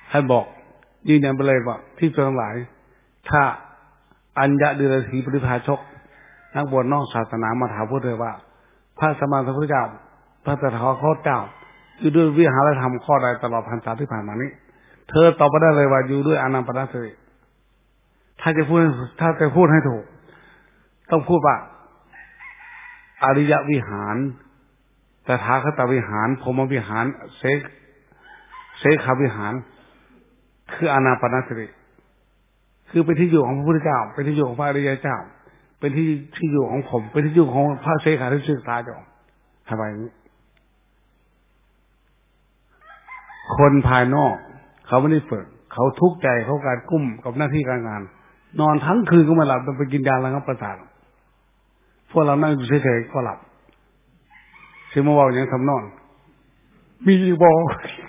ท่านบอกยืนยันไปเลยว่าที่ทั้งหลายถ้าอัญญะเดรธีปริภาชกนักบวชนอกศาสนามาถามพวกเธอว่าพระสัมมาสัมพุทธเจ้าพระตถาคตเจ้าอยู่ด้วยวิหารธรรมข้อใดตลอดพรรษาที่ผ่านมานี้เธอตอบไปได้เลยว่าอยู่ด้วยอานัมปณะสติถ้าจะพูดให้ถูกต้องพูดว่าอริยวิหารตถาคตวิหารพรหมวิหารเสขวิหารคืออานาปานสติคือเป็นที่อยู่ของพระพุทธเจ้าเป็นที่อยู่ของพระอริยเจ้าเป็นที่อยู่ของผมเป็นที่อยู่ของพระเสขาที่ศึกษาจบทำไมนี้คนภายนอกเขาไม่ได้ฝึกเขาทุกข์ใจเขาการกุ้มกับหน้าที่การงานนอนทั้งคืนก็ไม่หลับต้องไปกินยาระงับประสาทพวกเรานั่งอยู่เฉยๆก็หลับเชื่อมาว่าอย่างทำนอนมีบอก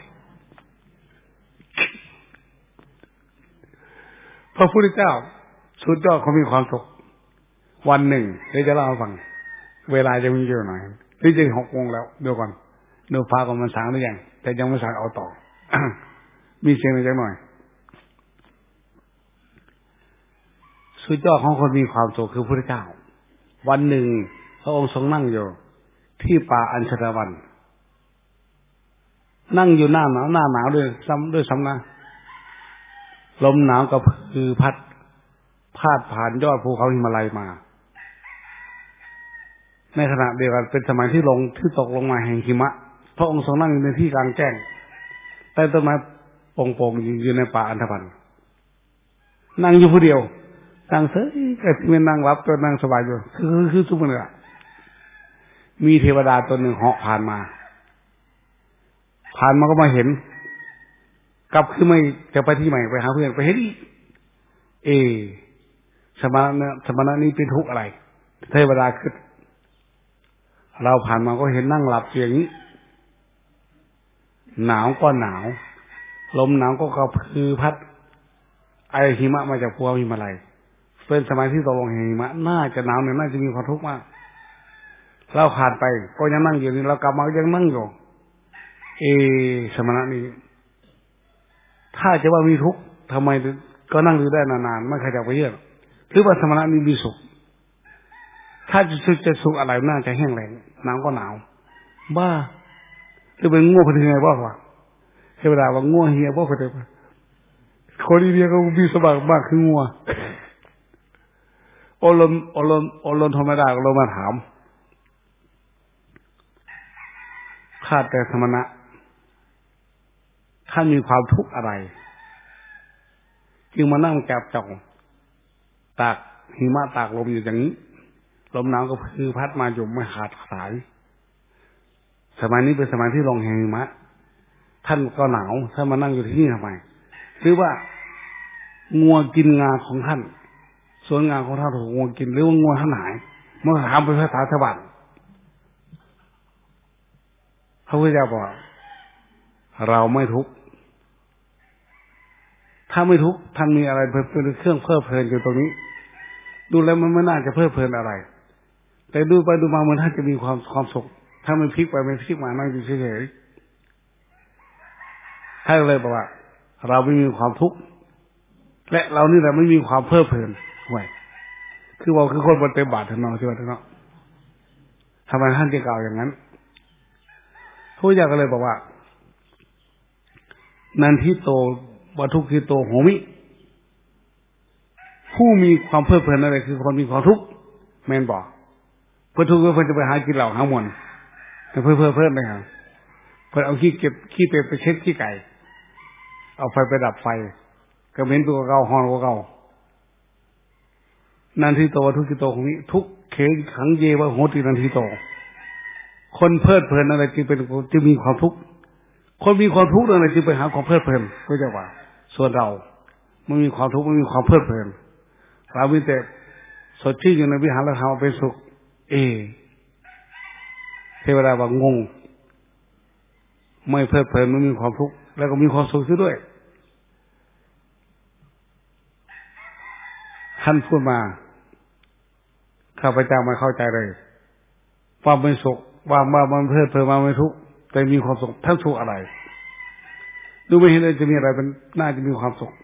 พระพุทธเจ้าสุดยอดเขามีความสุขวันหนึ่งเดี๋ยวจะเล่าให้ฟังเวลาจะมีเยอะหน่อยที่จะ6 โมงแล้วเดี๋ยวก่อนเดี๋ยวฟ้าก็มันสางหรือยังแต่ยังไม่สางเอาต่อ มีเสียงอะไรจังหน่อยสุดยอดของคนมีความสุขคือพระพุทธเจ้าวันหนึ่งพระองค์ทรงนั่งอยู่ที่ป่าอัญชันวันนั่งอยู่หน้าหนาวด้วยซ้ำนะลมหนาวกับคือพัดพาดผ่านยอดภูเขาหิมาลัยมาในขณะเดียวกันเป็นสมัยที่ตกลงมาแห่งหิมะพระองค์ทรงนั่งอยู่ในที่กลางแจ้งใต้ต้นไม้โป่งๆอยู่ในป่าอัญชันวันนั่งอยู่ผู้เดียวนั่งเฉยก็ที่มันนั่งรับจนนั่งสบายอยู่คือทุกคนเลยมีเทวดาตัวหนึ่งเหาะผ่านมาก็มาเห็นกลับคือไม่จะไปที่ใหม่ไปหาเพื่อนไปเห็นสมณะนี้เป็นทุกข์อะไรเทวดาขึ้นเราผ่านมาก็เห็นนั่งหลับอย่างนี้หนาวก็หนาวลมหนาวก็กระพือพัดไอหิมะมาจากภูเขาหิมาลัยเป็นสมัยที่ตกลงแห่งหิมะน่าจะหนาวเนี่ยน่าจะมีความทุกข์มากเราผ่านไปก็ยังนั่งอยู่นี่เรากลับมายังนั่งอยู่สมณะนี้ถ้าจะว่ามีทุกข์ทำไมก็นั่งอยู่ได้นานๆไม่ใครจะไปเยอะหรือว่าสมณะนี้มีสุขถ้าจะสุขอะไรน่าจะแห้งแล้งหนาวก็หนาวบ้าจะเป็นง่วงเป็นยังไงบ้างวะเทวดาว่าง่วงเฮียบ้าไปเลยคนอินเดียก็มีสบายมากคือง่วงอลนธรรมดาก็เรามาถามข้าแต่สมณะท่านมีความทุกข์อะไรจึงมานั่งจับจ่องตากหิมะตากลมอยู่อย่างนี้ลมหนาวก็คือพัดมาอยู่ไม่ขาดสายสมัยนี้เป็นสมัยที่ลงแห่งหิมะท่านก็หนาวท่านมานั่งอยู่ที่นี่ทำไมหรือว่างัวกินงาของท่านส่วนงาของท่านถูกงัวกินหรือว่างัวท่านหายเมื่อถามเป็นภาษาชาวบ้านพระพุทธเจ้าบอกเราไม่ทุกข์ถ้าไม่ทุกข์ท่านมีอะไรเป็นเครื่องเพลิดเพลินอยู่ตรงนี้ดูแล้วมันไม่น่าจะเพลิดเพลินอะไรแต่ดูไปดูมาเหมือนท่านจะมีความสุขถ้ามันพลิกไปไม่พลิกมานั่งอยู่เฉยๆท่านเลยบอกว่าเราไม่มีความทุกข์และเรานี่แหละไม่มีความเพลิดเพลินห่วยคือว่าคือคนบนเต็มบาทท่านน้องใช่ไหมท่านน้องทำไมท่านจึงกล่าวอย่างนั้นพระพุทธเจ้าก็เลยบอกว่านันทิโตวัตถุกิโตโหมิผู้มีความเพลิดเพลินอะไรคือคนมีความทุกข์แม่นบอกเพื่อทุกข์เพื่อจะไปหากินเหล้าหามวนเพื่อเลยครับเพื่อเอาขี้เป็ดไปเช็ดขี้ไก่เอาไฟไปดับไฟก็เหม็นตัวเก่าหอนกว่าเก่านันทิโตวัตถุกิโตโหมิทุกเขขังเยวะโหตินันทิโตคนเพลิดเพลินอะไรจึงมีความทุกข์คนมีความทุกข์อะไรจึงไปหาความเพลิดเพลินก็จะว่าส่วนเราไม่มีความทุกข์ไม่มีความเพลิดเพลินเรามีแต่สดชื่นอยู่ในวิหารธรรมเป็นสุขเทวดาว่างงไม่เพลิดเพลินไม่มีความทุกข์แล้วก็มีความสุขด้วยท่านพูดมาข้าพเจ้าไม่เข้าใจเลยว่าไม่สุขว่ามันเพลิดเพลินมาไม่ทุกข์แต่มีความสุขท่านสุขอะไรดูไม่เห็นเลยจะมีอะไรเป็นน่าจะมีความสุข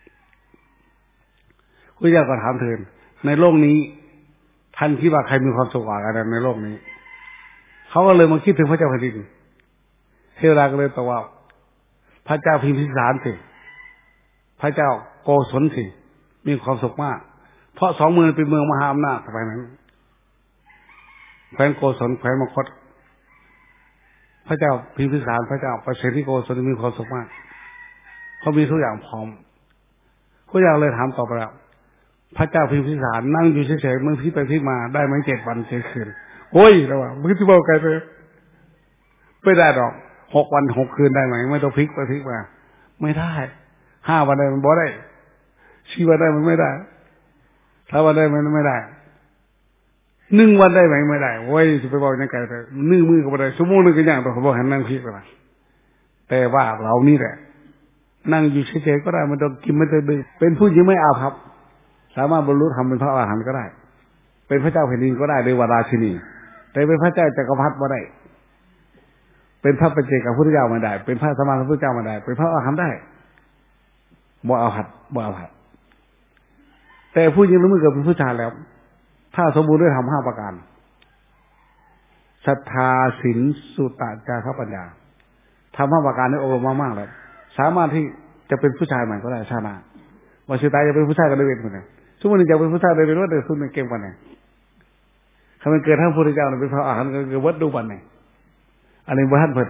พระเจ้าก็ถามเถิดในโลกนี้ท่านคิดว่าใครมีความสุขกว่ากันในโลกนี้เขาก็เลยมาคิดถึงพระเจ้าแผ่นดินเทวดาก็เลยตอบว่าพระเจ้าพิมพิสารสิพระเจ้าโกศลสิมีความสุขมากเพราะ2 เมืองเป็นเมืองมหาอำนาจสมัยนั้นแคว้นโกศลแคว้นมคธพระเจ้าพิมพิสารพระเจ้าประเสริฐที่โกศลมีความสุขมากเขามีทุกอย่างพร้อมพระเจ้าเลยถามต่อไปแล้วพระเจ้าพิมพิสารนั่งอยู่เฉยๆมึงพี่ไปพี่มาได้ไหม7 วัน7 คืนโอ้ยระวังมึงจะบอกใครเลยไม่ได้หรอก6 วัน 6 คืนได้ไหมไม่ต้องพลิกไปพลิกมาไม่ได้5 วันได้มันบ่ได้4 วันได้มันไม่ได้3 วันได้มันไม่ได้1 วันได้ไหมไม่ได้โอ้ยจะไปบอกยังไงแต่1 มื้อก็ไม่ได้ชั่วโมงนึงก็ยังต้องบอกให้นั่งพลิกไปแต่ว่าเรานี่แหละนั่งอยู่เฉยๆก็ได้มันต้องกินไม่ต้องดื่มเป็นผู้หญิงไม่อาภัพสามารถบรรลุธรรมเป็นพระอรหันต์ก็ได้เป็นพระเจ้าแผ่นดินก็ได้หรือว่าราชินีแต่เป็นพระเจ้าจักรพรรดิไม่ได้เป็นพระปัจเจกพุทธเจ้าไม่ได้เป็นพระสัมมาสัมพุทธเจ้าไม่ได้เป็นพระอรหันต์ได้บ่อาภัพบ่อาภัพแต่ผู้หญิงรู้มือกับเป็นผู้ชายแล้วถ้าสมบูรณ์ด้วยธรรม5 ประการศรัทธาศีลสุตตะจาระปัญญาธรรม5 ประการนี้อบรมมากๆเลยสามารถที่จะเป็นผู้ชายใหม่ก็ได้ชาติหน้าวันสุดท้ายจะเป็นผู้ชายก็ได้เป็นคนไหนสมมติจะเป็นผู้ชายได้เป็นว่าเด็กสุดในเกมกันไหนถ้ามันเกิดท่านพุทธเจ้าเป็นพระอรหันต์ก็เกิดวัดดูบันไหนอันนี้ว่าท่านเพิ่น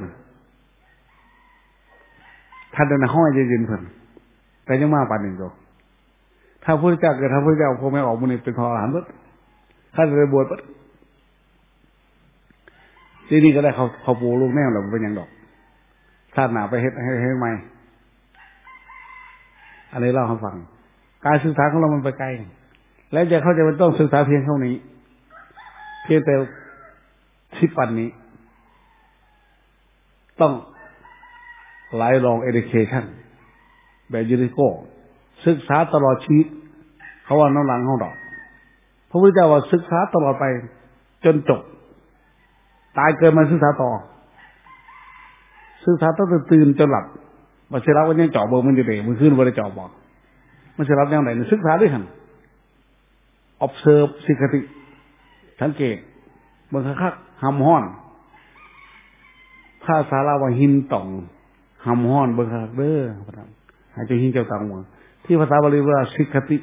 ท่านเดินห้อยยืนเพิ่นแต่ยังมาป่านหนึ่งตัวถ้าพุทธเจ้าเกิดท่านพุทธเจ้าคงไม่ออกมือเป็นพระอรหันต์ปุ๊บท่านเลยบวชปุ๊บที่นี่ก็ได้เขาปูลูกแน่หรอเป็นอย่างดอกชาติหนาไปให้ใหม่อันนี้เล่าให้ฟังการศึกษาของเรามันไปไกลแล้วจะเข้าใจมันต้องศึกษาเพียงเท่านี้เพียงแต่10 วันนี้ต้องlifelong education แบบยูนิโกศึกษาตลอดชีวิตเขาว่าน้องหลังของเราพระพุทธเจ้าว่าศึกษาตลอดไปจนจบตายเกิดมาศึกษาต่อศึกษาตั้งแต่ตื่นจนหลับมาเสร็จแล้ววันนี้จ่อเบอร์มันจะเด็กมันขึ้นวันได้จ่อบอกมันเสร็จแล้วยังไงศึกษาด้วยกัน observe สิกติสังเกตเบิ่งคักๆหำห้อนภาษาลาวว่าหินต่องหำห้อนเบิ่งคักเด้อหายใจหินเจ้าตังหัวที่ภาษาบาลีว่าสิกติ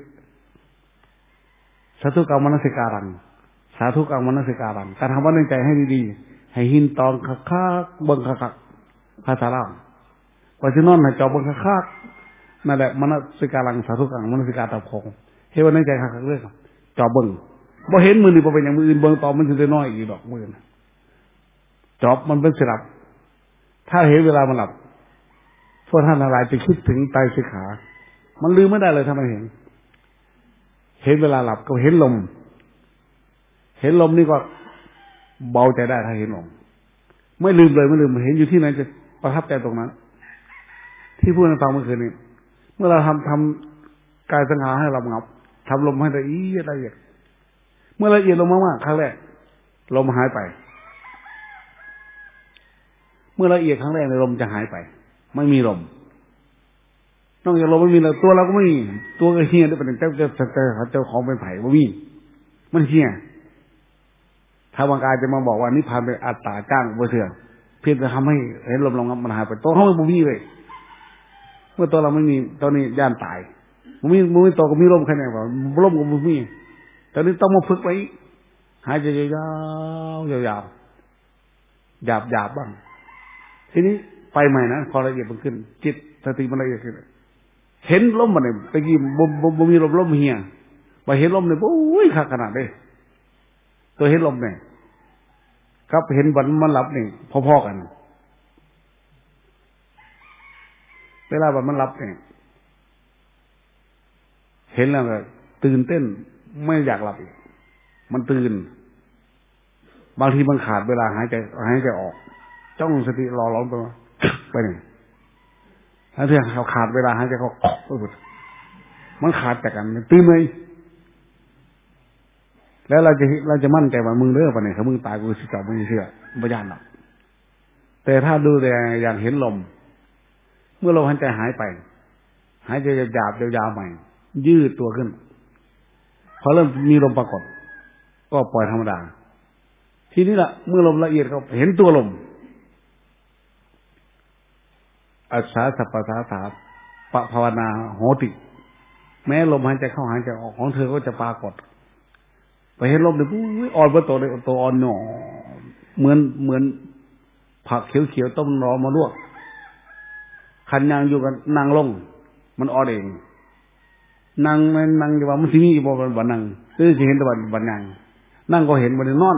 สาธุกรรมมนสิการังสาธุกรรมมนสิการังการทำว่าในใจให้ดีๆให้หินตองคักๆเบิ่งคักๆภาษาลาวว่าสินอนให้จ่อเบิ่งคักๆนั่นแหละมนสิการังสาธุกรรมมนสิกาตะพงเฮ็ดว่าในใจคักๆเด้อจ่อเบิ่งบ่เห็นมือนี่บ่เป็นอย่างมืออื่นเบิ่งต่อมันสิได้น้อยอีกดอกมือนะจอบมันเป็นสิหลับถ้าเห็นเวลามันหลับพวกท่านอะไรไปคิดถึงไตรสิกขามันลืมไม่ได้เลยถ้ามันเห็นเวลาหลับก็เห็นลมนี่ก็เบาใจได้ถ้าเห็นลมไม่ลืมเลยไม่ลืมเห็นอยู่ที่ไหนจะประทับใจตรงนั้นที่พูดให้ฟังเมื่อคืนนี้เมื่อเราทำกายสังขารให้เรางับทำลมให้ละเอียดเมื่อละเอียดลงมากๆครั้งแรกลมหายไปเมื่อละเอียดครั้งแรกในลมจะหายไปไม่มีลมนอกจากลมไม่มีแล้วตัวเราก็ไม่มีตัวก็เฮียด้วยเป็นเจ้าของเป็นไผ่บ่มีมันเฮียถ้าบางกายจะมาบอกว่านิพพานเป็นอัตตาจ้างบ่เถื่อเพียงแต่ทำให้เห็นลมลงมันหายไปตัวเขาไม่บ่มีเลยเมื่อตัวเราไม่มีตอนนี้ย่านตายบ่มีตัวก็มีลมแค่ไหนวะลมก็บ่มีตอนนี้ต้องมาฝึกไว้หายใจยาวหยาบบ้างทีนี้ไปใหม่นะพอละเอียดมันขึ้นจิตสติมันละเอียดขึ้นเห็นลมมันเนี่ยไปกี่บ่มีลมเฮียไปเห็นลมเนี่ยโอ้ยขนาดเลยตัวเห็นลมเนี่ยครับเห็นวันมันหลับนี่พอๆกันเวลาวันมันหลับเนี่ยเห็นแล้วก็ตื่นเต้นไม่อยากหลับอีกมันตื่นบางทีมันขาดเวลาหายใจออกจ้องสติรอร้องไปนี่ถ้าเธอเขาขาดเวลาหายใจเขามันขาดจากกันตื่นเลยแล้วเราจะมั่นใจว่ามึงเลิกไปไหนเขามึงตายกูสิจับมึงเชื่อไม่ยากหรอกแต่ถ้าดูแต่อย่างเห็นลมเมื่อลมหายใจหายไปหายใจหยาบๆยาวๆใหม่ยืดตัวขึ้นพอเริ่มมีลมปรากฏก็ปล่อยธรรมดาทีนี้ล่ะเมื่อลมละเอียดเขาเห็นตัวลมอัสสาสัพพะสาสาปะภาวนาโหติแม้ลมหายใจเข้าหายใจออกของเธอก็จะปรากฏไปเห็นลมเลยปุ๊บอ่อนเบอร์ตัวเลยตัวอ่อนหนอเหมือนผักเขียวๆต้มร้อนมาลวกขันยางอยู่กันนั่งลงมันอ่อนเองนั่งอยู่ว่ามันที่นี่บ่วันนั่งคือจะเห็นแต่วันนั่งก็เห็นวันนอน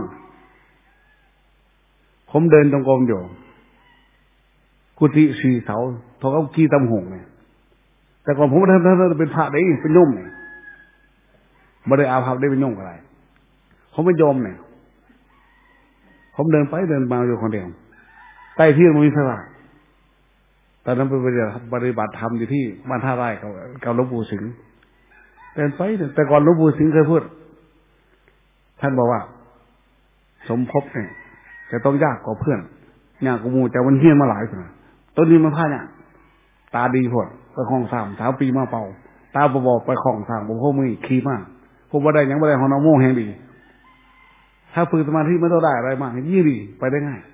ผมเดินตรงกรมอยู่กุฏิสี่เสาทอเขาขี้ตำหงเนี่ยแต่ก่อนผมท่านเป็นพระได้เป็นโยมเนี่ยไม่ได้อาภัพได้เป็นโยมอะไรผมเป็นโยมเนี่ยผมเดินไปเดินมาอยู่คนเดียวใต้ที่มันมีสระตอนนั้นไปปฏิบัติธรรมอยู่ที่บ้านท่าไร่กับหลวงปู่สิงห์เดินไปแต่ก่อนหลวงปู่สิงห์เคยพูดท่านบอกว่าสมภพเนี่ยจะต้องยากกว่าเพื่อนยากกว่าหมู่แต่มันเฮี้ยนมาหลายคนต้นนี้มันพลาดเนี่ยตาดีพดไปคลอง3 ปีมาเป่าตาบอไปคลอง3ผมพวกมือขี้มากผมว่าได้ยังไม่ได้ของน้องโม่แห่งดีถ้าฝึกสมาธิไม่ต้องได้อะไรมากยี่ดีไปได้ง่าย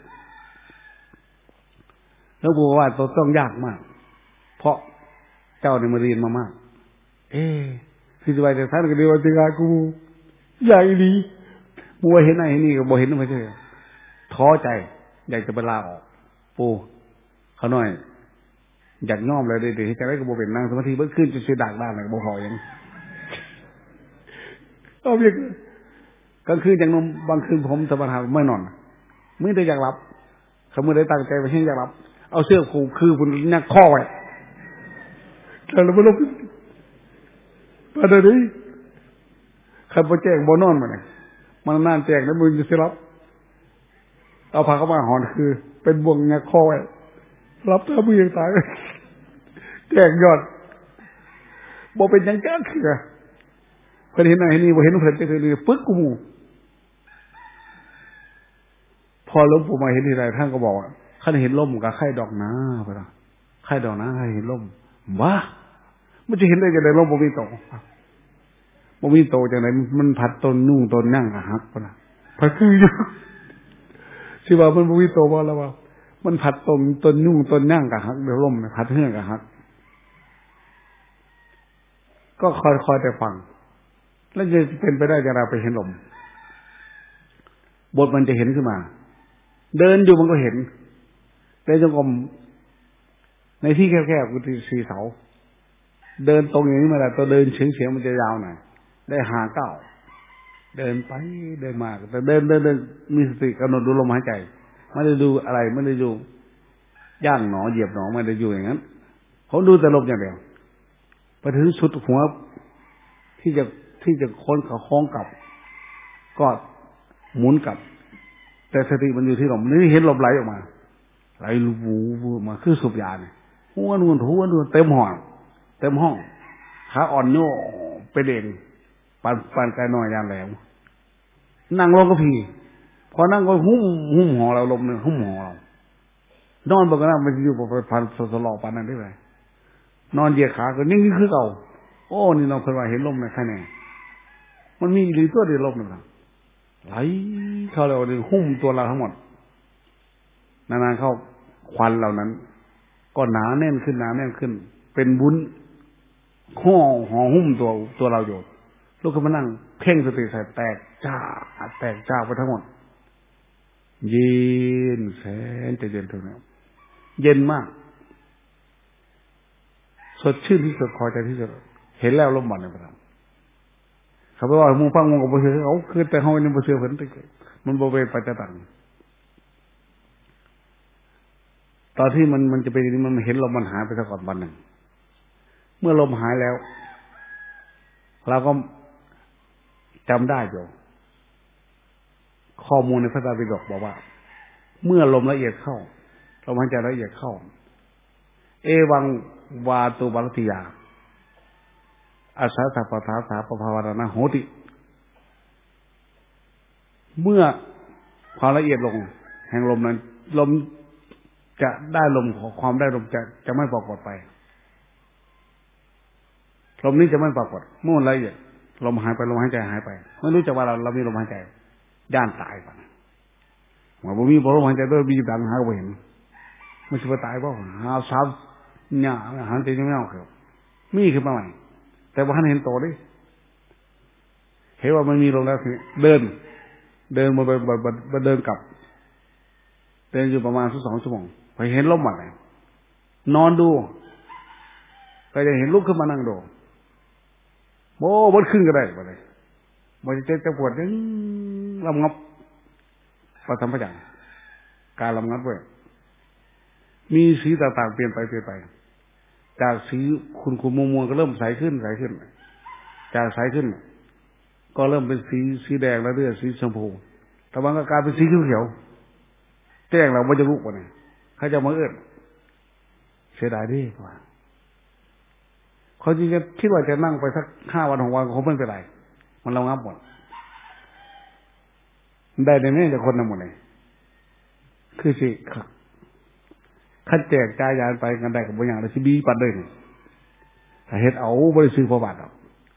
แล้วบอกว่าต้องยากมากเพราะเจ้าเนี่ยมาเรียนมามากที่จะไปแต่ท่านก็เรียกว่าติกากูใหญ่ดีมัวเห็นไหนเห็นนี่ก็บ่เห็นไม่ใช่ท้อใจอยากจะไปลาออกปูเขาหน่อยอยากน้อมเลยเดี๋ยวจะได้ก็บ่เป็นนั่งสมาธิเบิ้ลขึ้นจะเสียดากด้านไหนก็บ่พอยังเอาเพียงกลางคืนอย่างนมบางคืนผมสมาธิไม่นอนไม่ได้อยากหลับเขาไม่ได้ตั้งใจไปเช่นอยากหลับเอาเสื้อผูกคือคุณนักข้อไว้แต่เราไม่รู้ประเดี๋ยวนี้ใครไปแจ้งบ่นอนมาเนี่ยมันนานแจ้งแล้วมึงจะรับเอาพาเข้ามาหอนคือเป็นบ่วงนักข้อไว้รับถ้ามือยังตายแจ้งยอดบ่เป็นยังแจ้งคือเพิ่นเห็นไหนนี่บ่เห็นเพิ่นจะคือปึ๊กกูมูพอหลวงปู่มาเห็นทีไรท่านก็บอกว่าท่านเห็นลมกับไข่ดอกนาไปละไข่ดอกนาใครเห็นลมบ้ามันจะเห็นได้จะได้ลมบ่มีโตบ่มีโตจากไหนมันผัดต้นนุ่งต้นนั่งกับฮักไปละผัดคืออยู่ที่ว่ามันบ่มีโตว่าแล้วว่ามันผัดต้นนุ่งต้นนั่งกับฮักเดี๋ยวลมผัดเฮือกกับฮักก็คอยแต่ฟังแล้วจะเป็นไปได้จะเราไปเห็นลมบทมันจะเห็นขึ้นมาเดินอยู่มันก็เห็นได้จงกรมในที่แคบๆกุฏิ4 เสาเดินตรงอย่างนี้มาแล้วตัวเดินเฉียงมันจะยาวหน่อยได้5 9เดินไปเดินมาแต่เดินมีสติกำหนดดูลมหายใจไม่ได้ดูอะไรไม่ได้ดูย่างหนอเหยียบหนอไม่ได้อยู่อย่างนั้นเขาดูแต่ลมอย่างเดียวไปถึงสุดหัวที่จะค้นเขาคล้องกลับก็หมุนกลับแต่สติมันอยู่ที่ลมนี่เห็นลมไหลออกมาไหลวูมาคือสูบยาเนี่ยหัวนู่นเต็มห้องขาอ่อนโยไปเด่นปานกายน้อยยานแหลมนั่งลงก็พีพอนั่งก็หุ้มห่อเราลมเนี่ยหุ้มห่อเรานอนบนกระนามันอยู่บนพันสลอปานนั้นได้ไหมนอนเหยียดขาก็นิ่งคือเก่าโอ้นี่น้องเคยว่าเห็นลมในแค่ไหนมันมีหรือตัวเดียวลมหนึ่งไหลเข้าเราดึงหุ้มตัวเราทั้งหมดนานๆเข้าควันเหล่านั้นก็หนาแน่นขึ้นเป็นบุ้นห่อหุ้มตัวเราอยู่ลูกขึ้นมานั่งเพ่งสติใส่แตกจ้าไปทั้งหมดเย็นแสนจะเย็นเท่านั้นเย็นมากสดชื่นที่สุดพอใจที่สุดเห็นแล้วลมหมดเลยครับเขาไปว่ามูฟังมูกับบ่เชื่อเขาคือแต่เขาเนี่ยบ่เชื่อเพิ่นมันบ่เป็นปัจจตังตอนที่มันจะเป็นอย่างนี้มันเห็นลมมันหายไปสักวันหนึ่งเมื่อลมหายแล้วเราก็จำได้อยู่ข้อมูลในพระไตรปิฎกบอกว่าเมื่อลมละเอียดเข้าลมหายใจละเอียดเข้าเอวังวาตุวัลติยาอาสาสัพพะทาสาปภาวนาโหติเมื่อความละเอียดลงแห่งลมนั้นลมจะได้ลมความได้ลมจะไม่ปรากฏไปลมนี้จะไม่ปรากฏมุ่นละเอียดลมหายไปลมหายใจหายไปไม่รู้จักว่าเรามีลมหายใจย่านตายก่อนหมอบ่มีลมหายใจด้วยบีบดังหาบ่เห็นไม่ใช่ว่าตายบ่หาสาวหน้าหันใจยังไม่เอาครับมีขึ้นมาใหม่แต่ว่าท่านเห็นโตดิเห็นว่ามันมีลมแล้วทีเดินมาเดินกลับเดินอยู่ประมาณ2 ชั่วโมงไปเห็นลมอะไรนอนดูไปจะเห็นลุกขึ้นมานั่งดูโบ้บดขึ้นก็ได้ไปเลยมันจะปวดนึงลำงับประทับประจังการลำงับด้วยมีสีต่างๆเปลี่ยนไปจากสีขุ่นมัวก็เริ่มใสขึ้นจากใสขึ้นก็เริ่มเป็นสีแดงแล้วเรื่อยสีชมพูแต่บางก็กลายเป็นสีเขียวแจ้งเราไม่จะลุกไปเนี่ยเขาจะมาเอื้อนเสียดายดิว่าเขาจริงจะคิดว่าจะนั่งไปสัก5 วัน6 วันเขาไม่เป็นไรมันระงับหมดได้ในนี้จะคนนำหมดเลยคือสิขัดแจกจ่ายยานไปกันได้กับบางอย่างเลยสิบีปัดเลยแต่เฮ็ดเอาบริสุทธิ์พอบาทเอา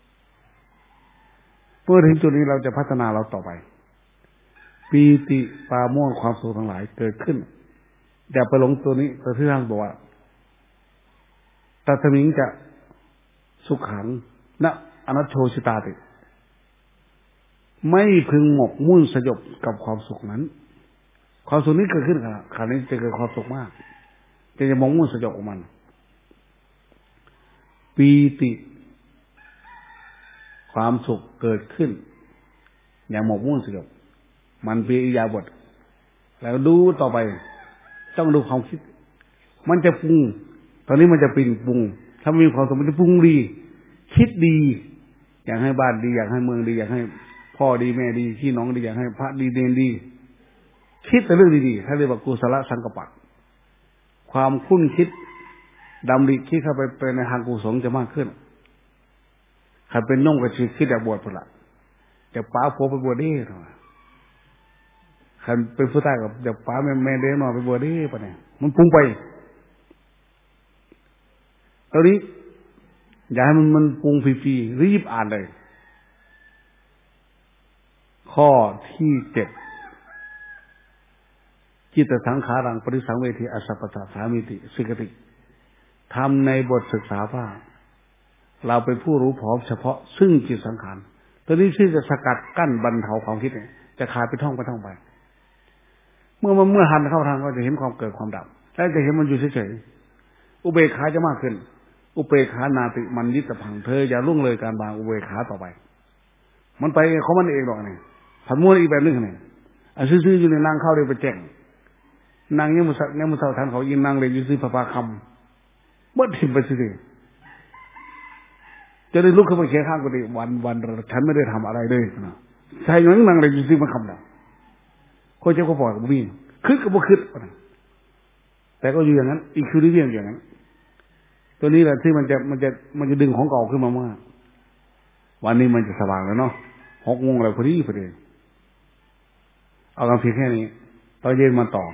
เพื่อถึงจุดนี้เราจะพัฒนาเราต่อไปปีติปาโมทย์ความสุขทั้งหลายเกิดขึ้นอย่าไปหลงตัวนี้ตัวที่ท่านบอกว่าตัทมิงจะสุขขังณอนัตโชชิตาติไม่พึงหมกมุ่นสยบกับความสุขนั้นความสุขนี้เกิดขึ้นขณะนี้จะเกิดความสุขมากจะมองมุ่นสยบกับมันปีติความสุขเกิดขึ้นอย่าหมกมุ่นสยบมันเป็นอิริยาบถแล้วดูต่อไปต้องดูความคิดมันจะปรุงตอนนี้มันจะเป็นปรุงถ้ามีความสุขมันจะปรุงดีคิดดีอยากให้บ้านดีอยากให้เมืองดีอยากให้พ่อดีแม่ดีพี่น้องดีอยากให้พระดีเนรดีคิดแต่เรื่องดีๆถ้าเรียกว่ากุศลสังกัปปะความคุ้นคิดดำริคิดเข้าไปในทางกุศลจะมากขึ้นใครเป็นนุ่งกระชีคิดอยากบวชเปล่าจะป้าผัวไปบวชได้หรอใครเป็นผู้ใต้กับจะป้าแม่เลี้ยงนอนไปบวชได้ปะเนี่ยมันปรุงไปตอนนี้อย่าให้มันปรุงฟรีๆรีบอ่านเลยข้อที่7จิตสังขารังปริสังเวทีอสัพพะสามิติสิกติทำในบทศึกษาว่าเราเป็นผู้รู้พร้อมเฉพาะซึ่งจิตสังขารตัวนี้ที่จะสกัดกั้นบรรเทาความคิดเนี่ยจะคลายไปท่องไปเมื่อหันเข้าทางก็จะเห็นความเกิดความดับแล้วจะเห็นมันอยู่เฉยๆอุเบกขาจะมากขึ้นอุเบกขานาติมันยิตพังเธออย่าล่วงเลยการวางอุเบกขาต่อไปมันไปของมันเองหรอกเนี่ยผันม้วนอีกแบบนึงเนี่ยอันซื่อๆอยู่ในนั่งเข้าได้ไปแจ้งนางเนี่ยมุสาทานเขายินนางเลยอยู่ซื้อพระปาคำเมื่อถิ่นไปสิจะได้ลุกขึ้นมาเคียงข้างกูดิวันฉันไม่ได้ทำอะไรเลยนะใช่ยังนางเลยอยู่ซื้อมาคำน่ะคนเจ้าก็บอกกับพี่คึกกับบ่คึกแต่ก็อยู่อย่างนั้นอีกคือเรื่องอย่างนั้นตัวนี้แหละที่มันจะดึงของเก่าขึ้นมามากวันนี้มันจะสว่างแล้วเนาะ6 โมงแล้วพอดีเอากันเพียงแค่นี้ตอนเย็นมาต่อ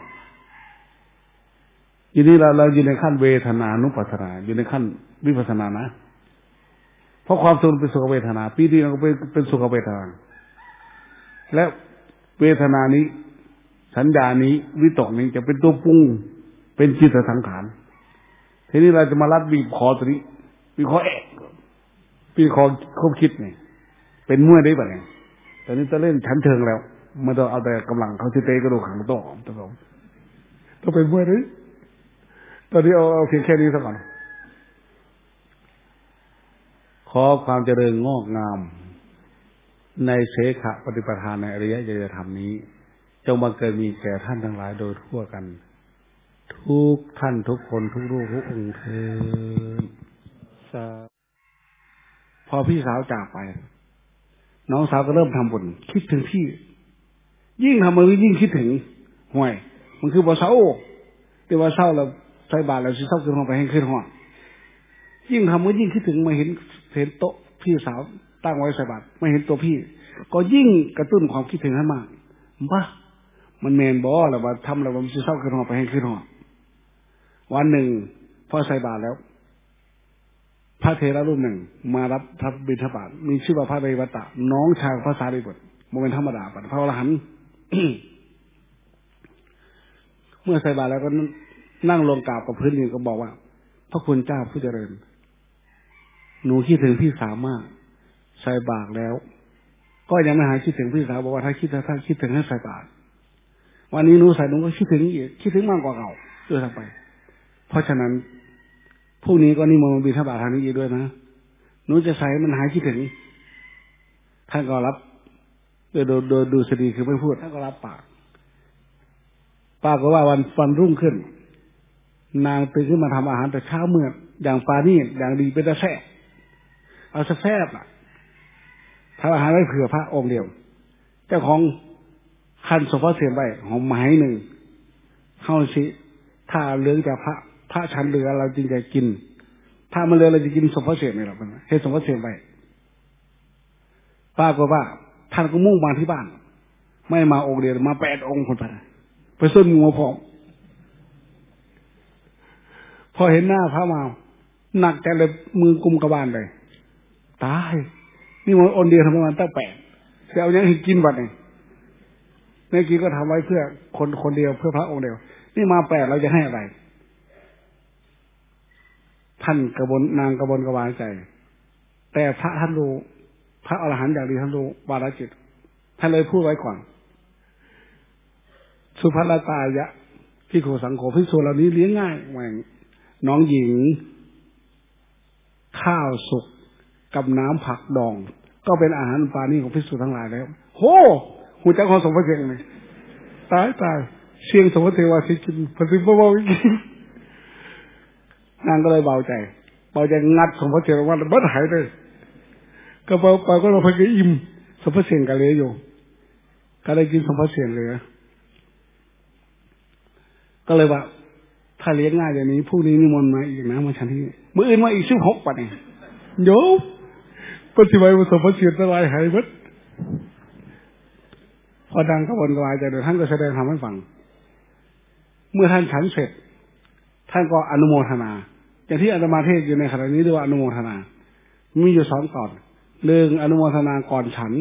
ทีนี้เราอยู่ในขั้นเวทนานุปัสสนาอยู่ในขั้นวิปัสสนานะเพราะความสุขเป็นสุขเวทนาปีที่เราเป็นสุขเวทนาและเวทนานี้สัญญานี้วิตกนี้จะเป็นตัวปรุงเป็นจิตสังขารทีนี้เราจะมารัดบีบคอตัวนี้บีบคอบีบคอควบคิดนี่เป็นเมื่อได้ป่ะเนี่ยตอนนี้จะเล่นชั้นเชิงแล้วไม่ต้องเอาแต่กำลังเขาที่เตะกระดูกขังต้องเป็นเมื่อได้ตอนนี้เอาเพียงแค่นี้สักก่อนขอความเจริญงอกงามในเสขะปฏิปทานในอริยญาณธรรมนี้จงบังเกิดมีแก่ท่านทั้งหลายโดยทั่วกันทุกท่านทุกคนทุกรูปทุกองค์เถิดพอพี่สาวจากไปน้องสาวก็เริ่มทำบุญคิดถึงพี่ยิ่งทำมือยิ่งคิดถึงห่วยมันคือบ่เศร้าแต่ว่าเศร้าแล้วใส่บาตรแล้วสิเศร้าขึ้นห้องไปให้ขึ้นห้องยิ่งทำมือยิ่งคิดถึงมาเห็นโต๊ะพี่สาวตั้งไว้ใส่บาตรไม่เห็นตัวพี่ก็ยิ่งกระตุ้นความคิดถึงให้มากบ้ามันแมนบ่แล้วว่าทำแล้วมันสิเศร้าขึ้นห้องไปให้ขึ้นห้องวันหนึ่งพอใส่บาตรแล้วพระเถระรูปหนึ่งมารับพระบิณฑบาตมีชื่อว่าพระเรวตะน้องชายพระสารีบุตรมันเป็นธรรมดาปะพระอรหันต์ เมื่อใส่บาตรแล้วก็นั่งลงกราบกับพื้นดินก็บอกว่าพระคุณเจ้าผู้เจริญหนูคิดถึงพี่สาวมากใส่บาตรแล้วก็ยังไม่หายคิดถึงพี่สาวบอกว่าถ้าคิดถึงให้ใส่บาตรวันนี้หนูใส่หนูก็คิดถึงอีกคิดถึงมากกว่าเก่าด้วยทั้งไปเพราะฉะนั้นพรุ่งนี้ก็นิมนต์บิณฑบาตทางนี้อีกด้วยนะหนูจะใส่มันหายคิดถึงท่านก็รับโดยดูสติคือไม่พูดท่านก็รับปากก็ว่าวันรุ่งขึ้นนางตื่นขึ้นมาทำอาหารแต่เช้าเมื่ออย่างปลานี่อย่างดีเป็นตะแซ่เอาแซ่บทำอาหารไว้เผื่อพระองค์เดียวเจ้าของคันสมพระเสียงไปหอมไม้หนึ่งเข้าสิถ้าเลี้ยงจากพระชั้นเรือเราจึงจะกินถ้ามันเรือเราจะกินสมพระเสียงไม่หรอกนะให้สมพระเสียงไปป้าก็ว่าท่านก็มุ่งมาที่บ้านไม่มาองค์เดียวมา8 องค์คนไปส้นงูพร้อมพอเห็นหน้าพระมาหนักใจเลยมือกุมกระบาลเลยตายนี่มันองค์เดียวทำประมาณตั้ง8จะเอาอย่างให้กินบัดเองเมื่อกี้ก็ทำไว้เพื่อคนเดียวเพื่อพระองค์เดียวนี่มา8เราจะให้อะไรท่านนางกระบนกระวายใจแต่พระท่านรู้พระอรหันต์อย่างดีท่านรู้วาระจิตท่านเลยพูดไว้ก่อนสุภัลตายะภิกขุสังโฆภิกษุเหล่านี้เลี้ยงง่ายแหว่งน้องหญิงข้าวสุกกับน้ำผักดองก็เป็นอาหารปานี่ของภิกษุทั้งหลายแล้วโหหูจักของสมภเสียงเลยตายเสียงสมภเทวาสิกินพระสิบเบาๆกินนางก็เลยเบาใจงัดสมภเสียงว่าบัดหายเลยก็เบาไปก็เราเพิ่งอิ่มสมภเสียงกันเลยอยู่ก็เลยกินสมภเสียงเลยก็เลยว่าถ้าเลี้ยงง่ายอย่างนี้ผู้นี้นิมนต์มาอีกนะมาฉันที่มื้ออื่นมาอีก16ปัดเนี่ยโยปฏิบัติสมภเสียงตรายหายหมดพอดังก็บนกลายใจเดี๋ยวท่านก็แสดงธรรมให้ฟังเมื่อท่านฉันเสร็จท่านก็อนุโมทนาอย่างที่อาตมาเทศอยู่ในขณะนี้เรียกว่าอนุโมทนามีอยู่2ก่อน1อนุโมทนาก่อนฉัน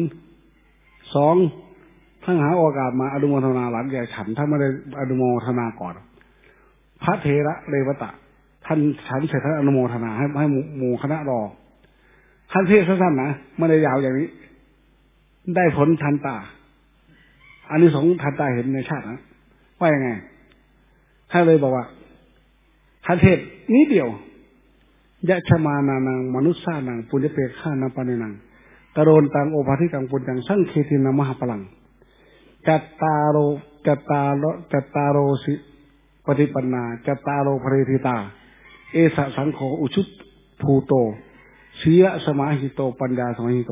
2ท่านหาโอกาสมาอนุโมทนาหลังแก่ฉันท่านไม่ได้อนุโมทนาก่อนพระเถระเรวตะท่านฉันเสร็จท่านอนุโมทนาให้หมู่คณะรอท่านเทศสั้นๆนะไม่ได้ยาวอย่างนี้ได้ผลทันตาอันนี้2ทันตาเห็นในชาตินะว่ายังไงท่านเลยบอกว่าท่านเทศนี้เดียวยะชมานานังมนุษย์สานังปุญญเปกข้านังปานินังกระโดนตังโอภาธิกังปุญญังสังเคตินามหาพลังจัตตารโรสิปฏิปันนาจัตตารโรภริธิตาเอสะสังโฆอุชุตภูโตศีลสมาหิโตปัญญาสมาหิโต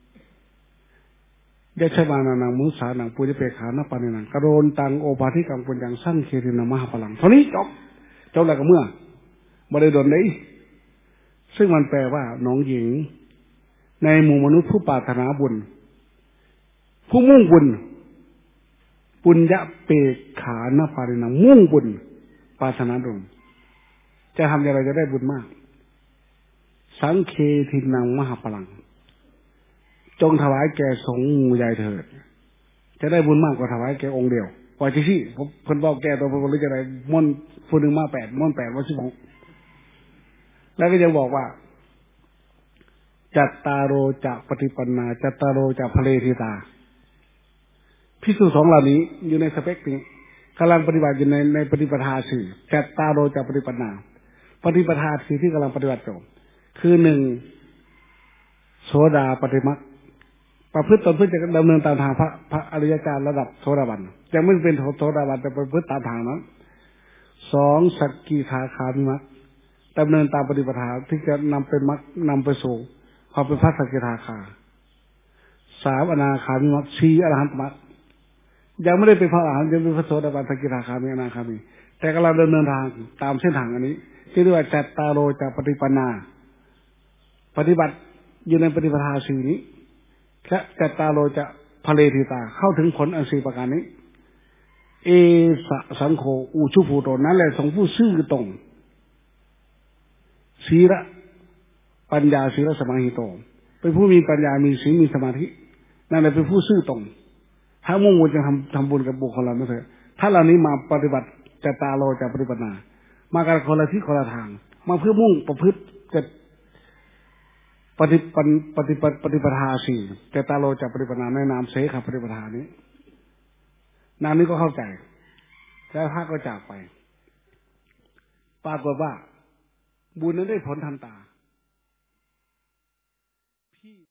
ยะชมานานังมนุษย์สานังปุญญเปกข้านังปานินังกระโดนตังโอภาธิกังปุญญังสังเคตินามหาพลังเท่านี้จบแล้วก็เมื่อบ่ได้โดนเลยซึ่งมันแปลว่าน้องหญิงในหมู่มนุษย์ผู้ปรารถนาบุญผู้มุ่งบุญปุญญเปกขานปารินังมุ่งบุญปรารถนาบุญจะทำอย่างไรจะได้บุญมากสังเคทินังมหาพลังจงถวายแก่สงฆ์หมู่ใหญ่เถิดจะได้บุญมากกว่าถวายแก่องค์เดียวว่าที่ที่ผมเพิ่นบอกแก่ตัวผมรู้จะได้ม่วนผู้หนึ่งมา8ม่วน8ว่า16แล้วก็ยังบอกว่าจัตตารโรจะปฏิปันนาจัตตารโรจะภเรธิตาภิกษุ2เหล่านี้อยู่ในสเปคนี้กำลังปฏิบัติอยู่ในปฏิปทาสี่จัตตารโรจะปฏิปันนาปฏิปทาสี่ที่กำลังปฏิบัติอยู่คือ1โสดาปฏิมัคประพฤติตนเพื่อจะดำเนินตามทางพระอริยเจ้าระดับโสดาบันยังไม่เป็นโสดาบันแต่ประพฤติตามทางนั้น2สกิทาคามิมัคดำเนินตามปฏิปทาที่จะนำเป็นมัคนำไปสู่ความเป็นพระสกิทาคา3อนาคามิมัค4อรหันตมัคยังไม่ได้เป็นพระอรหันต์ยังเป็นพระโสดาบันสกิทาคามีอนาคามีแต่กำลังดำเนินทางตามเส้นทางอันนี้ที่เรียกว่าจัตตารโรจะปฏิปันนาปฏิบัติอยู่ในปฏิปทาสี่นี้และจัตตารโรจะภเรธิตาเข้าถึงผลอัน4ประการนี้เอสะสังโฆอุชุภูโตนั่นแหละสงฆ์ผู้ซื่อตรงศีลปัญญาศีลสมาหิโตเป็นผู้มีปัญญามีศีลมีสมาธินั่นแหละเป็นผู้ซื่อตรงถ้ามุ่งมั่นจะทำบุญกับบุคคลเหล่านั้นเถอะถ้าเหล่านี้มาปฏิบัติจะตาโลจะปฏิบัตินามากันคนละที่คนละทางมาเพื่อมุ่งประพฤติจะปฏิปทาสี่แต่ตาโลจะปฏิปทาในนามเสขปฏิปทานี้นามนี้ก็เข้าใจแล้วพระก็จากไปปรากฏว่าบุญนั้นได้ผลทันตา